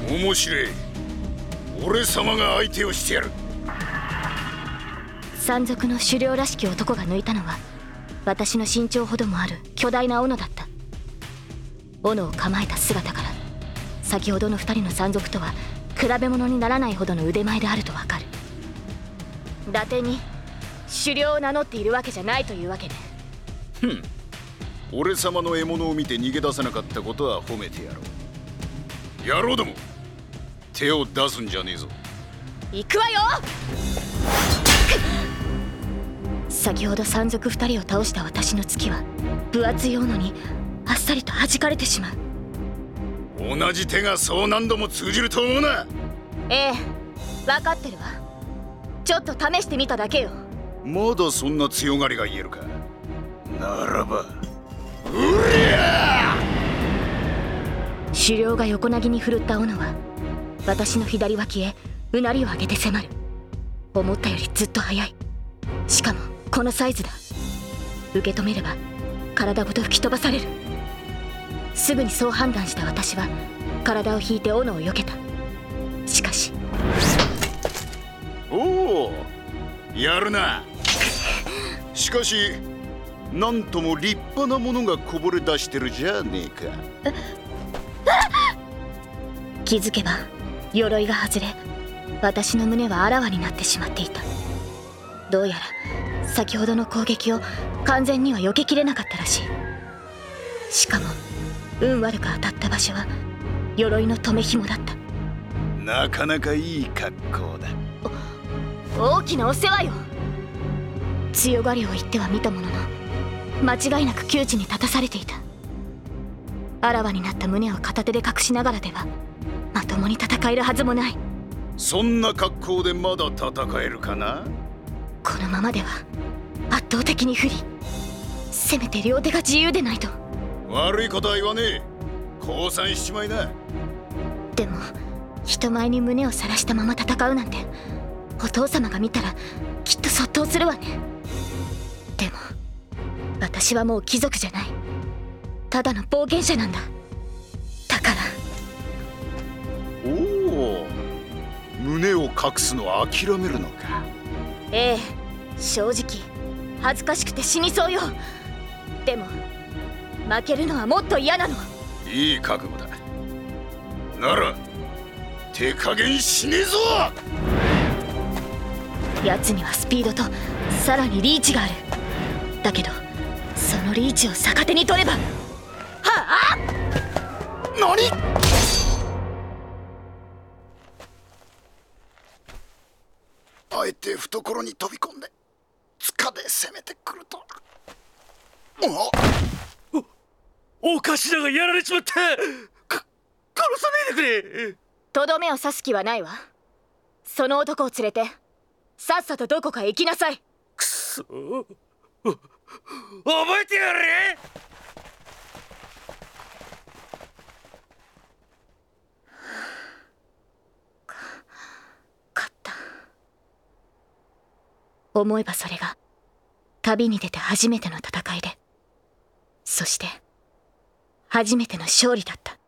面白い。俺様が相手をしてやる。 山賊の狩猟らしき男が抜いたのは私の身長ほどもある巨大な斧だった。斧を構えた姿から先ほどの2人の山賊とは比べ物にならないほどの腕前であるとわかる。伊達に狩猟を名乗っているわけじゃないというわけね。 俺様の獲物を見て逃げ出さなかったことは褒めてやろう。野郎ども、手を出すんじゃねえぞ。 行くわよ。先ほど山賊2人を倒した私の突きは分厚い斧にあっさりと弾かれてしまう。 同じ手がそう何度も通じると思うな。 ええ、分かってるわ。ちょっと試してみただけよ。 まだそんな強がりが言えるか。ならばうりゃー。 狩猟が横なぎに振るった斧は私の左脇へうなりを上げて迫る。思ったよりずっと速い。しかもこのサイズだ。受け止めれば体ごと吹き飛ばされる。すぐにそう判断した私は体を引いて斧を避けた。しかし、 おお、やるな。しかしなんとも立派なものがこぼれ出してるじゃねえか。 気づけば鎧が外れ私の胸はあらわになってしまっていた。どうやら先ほどの攻撃を完全には避けきれなかったらしい。しかも運悪く当たった場所は鎧の留め紐だった。 なかなかいい格好だ。 大きなお世話よ。強がりを言ってはみたものの間違いなく窮地に立たされていた。あらわになった胸を片手で隠しながらではまともに戦えるはずもない。 そんな格好でまだ戦えるかな。 このままでは圧倒的に不利。せめて両手が自由でないと。 悪いことは言わねえ。降参しちまいな。 でも人前に胸をさらしたまま戦うなんてお父様が見たらきっと卒倒するわね。でも私はもう貴族じゃない。ただの冒険者なんだ。だから。 おお、胸を隠すのは諦めるのか。 ええ、正直恥ずかしくて死にそうよ。でも負けるのはもっと嫌なの。 いい覚悟だ。なら手加減しねえぞ。 奴にはスピードとさらにリーチがある。だけどそのリーチを逆手に取れば。はあ！ 何！あえて懐に飛び込んで塚で攻めてくると。 お頭がやられちまった。殺さねえでくれ。 とどめを刺す気はないわ。その男を連れてさっさとどこかへ行きなさい。 くそ、覚えてやれ。 勝った。思えばそれが旅に出て初めての戦いで、そして初めての勝利だった。